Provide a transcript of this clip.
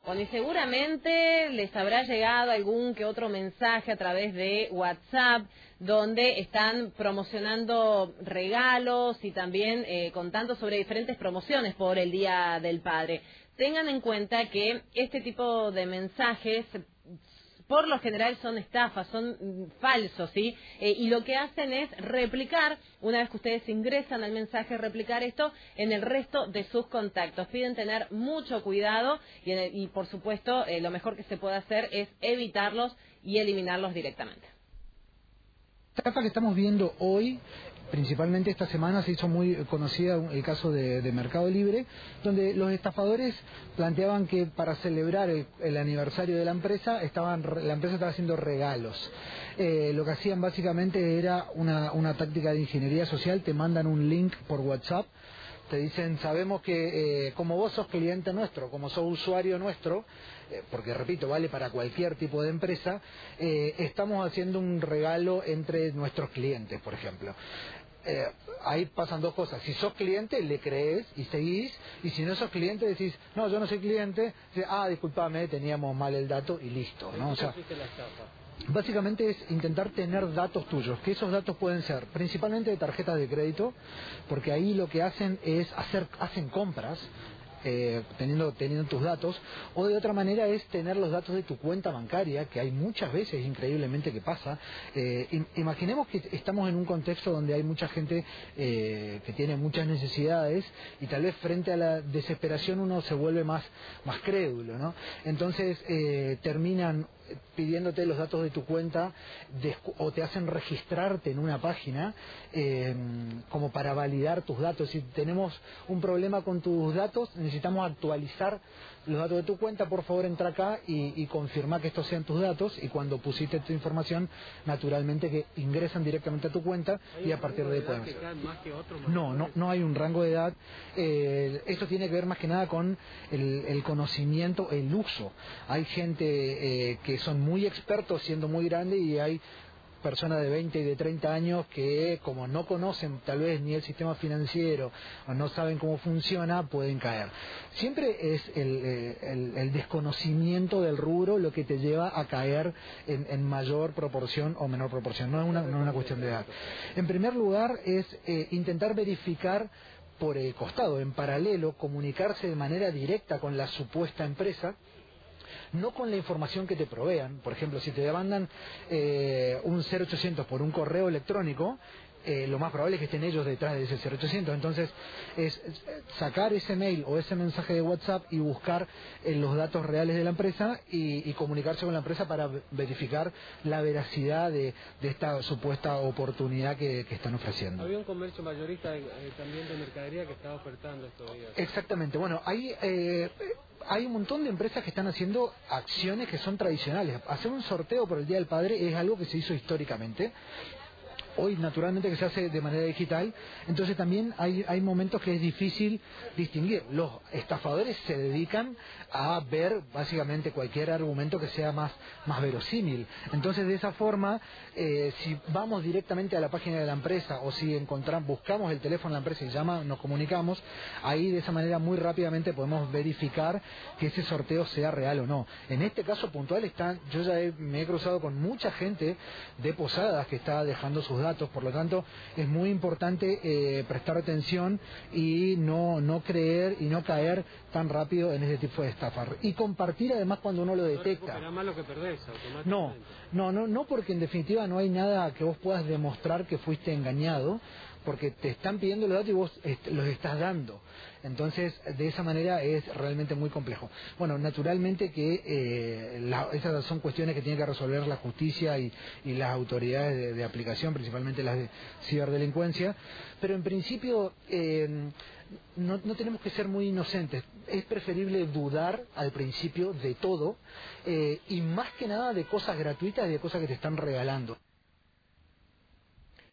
Bueno, y seguramente les habrá llegado algún que otro mensaje a través de WhatsApp donde están promocionando regalos y también contando sobre diferentes promociones por el Día del Padre. Tengan en cuenta que este tipo de mensajes por lo general son estafas, son falsos, ¿sí? Y lo que hacen es replicar, una vez que ustedes ingresan al mensaje, replicar esto en el resto de sus contactos. Piden tener mucho cuidado y por supuesto, lo mejor que se puede hacer es evitarlos y eliminarlos directamente. La estafa que estamos viendo hoy, principalmente esta semana, se hizo muy conocida el caso de Mercado Libre, donde los estafadores planteaban que para celebrar el aniversario de la empresa estaba haciendo regalos. Lo que hacían básicamente era una táctica de ingeniería social. Te mandan un link por WhatsApp, te dicen: sabemos que como vos sos cliente nuestro, como sos usuario nuestro, porque repito, vale para cualquier tipo de empresa, estamos haciendo un regalo entre nuestros clientes, por ejemplo. Ahí pasan dos cosas: si sos cliente, le crees y seguís, y si no sos cliente, decís: no, yo no soy cliente, disculpame, teníamos mal el dato, y listo, ¿no? O sea, básicamente es intentar tener datos tuyos, que esos datos pueden ser principalmente de tarjetas de crédito, porque ahí lo que hacen es hacen compras teniendo tus datos, o de otra manera es tener los datos de tu cuenta bancaria, que hay muchas veces, increíblemente, que pasa. Imaginemos que estamos en un contexto donde hay mucha gente que tiene muchas necesidades, y tal vez frente a la desesperación uno se vuelve más crédulo, ¿no? Entonces terminan pidiéndote los datos de tu cuenta o te hacen registrarte en una página como para validar tus datos. Si tenemos un problema con tus datos, necesitamos actualizar los datos de tu cuenta, por favor entra acá y confirma que estos sean tus datos, y cuando pusiste tu información, naturalmente que ingresan directamente a tu cuenta, y a partir de ahí podemos hacer. No hay un rango de edad. Esto tiene que ver más que nada con el conocimiento, el uso. Hay gente que son muy expertos siendo muy grandes, y hay personas de 20 y de 30 años que, como no conocen tal vez ni el sistema financiero o no saben cómo funciona, pueden caer. Siempre es el desconocimiento del rubro lo que te lleva a caer en mayor proporción o menor proporción. No es una cuestión de edad. En primer lugar es intentar verificar por el costado, en paralelo, comunicarse de manera directa con la supuesta empresa, no con la información que te provean. Por ejemplo, si te mandan un 0800 por un correo electrónico, lo más probable es que estén ellos detrás de ese 0800. Entonces es sacar ese mail o ese mensaje de WhatsApp y buscar los datos reales de la empresa y comunicarse con la empresa para verificar la veracidad de esta supuesta oportunidad que están ofreciendo. Había un comercio mayorista también de mercadería que estaba ofertando estos días. Exactamente. Bueno, hay un montón de empresas que están haciendo acciones que son tradicionales. Hacer un sorteo por el Día del Padre es algo que se hizo históricamente. Hoy, naturalmente, que se hace de manera digital, entonces también hay momentos que es difícil distinguir. Los estafadores se dedican a ver básicamente cualquier argumento que sea más verosímil. Entonces, de esa forma, si vamos directamente a la página de la empresa, o si buscamos el teléfono de la empresa y nos comunicamos, ahí de esa manera muy rápidamente podemos verificar que ese sorteo sea real o no. En este caso puntual yo ya me he cruzado con mucha gente de Posadas que está dejando sus datos, por lo tanto es muy importante prestar atención y no creer y no caer tan rápido en ese tipo de estafas, y compartir además cuando uno lo detecta. No más lo que perdés, no, porque en definitiva no hay nada que vos puedas demostrar que fuiste engañado, porque te están pidiendo los datos y vos los estás dando. Entonces, de esa manera es realmente muy complejo. Bueno, naturalmente que esas son cuestiones que tiene que resolver la justicia y las autoridades de aplicación, principalmente las de ciberdelincuencia, pero en principio no tenemos que ser muy inocentes. Es preferible dudar al principio de todo, y más que nada de cosas gratuitas y de cosas que te están regalando.